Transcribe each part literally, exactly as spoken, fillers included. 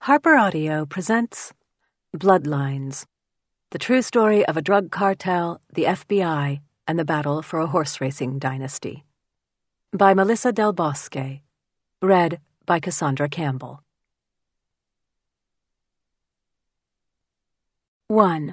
Harper Audio presents Bloodlines, the true story of a drug cartel, the F B I, and the battle for a horse racing dynasty. By Melissa Del Bosque. Read by Cassandra Campbell. one.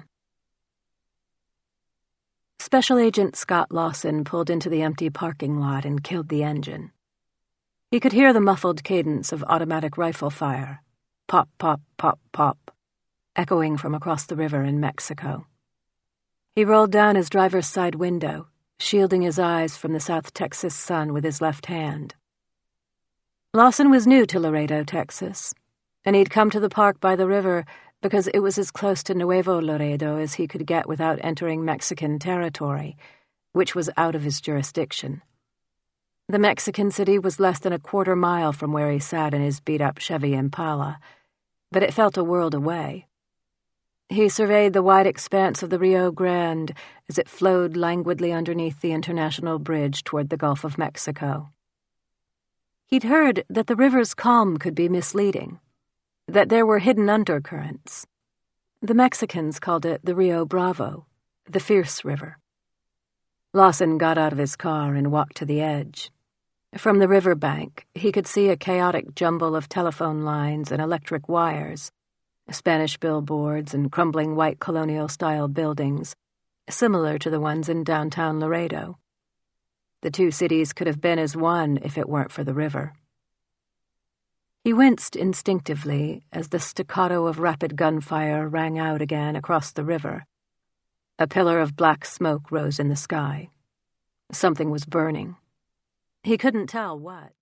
Special Agent Scott Lawson pulled into the empty parking lot and killed the engine. He could hear the muffled cadence of automatic rifle fire. Pop, pop, pop, pop, echoing from across the river in Mexico. He rolled down his driver's side window, shielding his eyes from the South Texas sun with his left hand. Lawson was new to Laredo, Texas, and he'd come to the park by the river because it was as close to Nuevo Laredo as he could get without entering Mexican territory, which was out of his jurisdiction. The Mexican city was less than a quarter mile from where he sat in his beat-up Chevy Impala, but it felt a world away. He surveyed the wide expanse of the Rio Grande as it flowed languidly underneath the international bridge toward the Gulf of Mexico. He'd heard that the river's calm could be misleading, that there were hidden undercurrents. The Mexicans called it the Rio Bravo, the Fierce River. Lawson got out of his car and walked to the edge. From the riverbank, he could see a chaotic jumble of telephone lines and electric wires, Spanish billboards and crumbling white colonial-style buildings, similar to the ones in downtown Laredo. The two cities could have been as one if it weren't for the river. He winced instinctively as the staccato of rapid gunfire rang out again across the river. A pillar of black smoke rose in the sky. Something was burning. He couldn't tell what.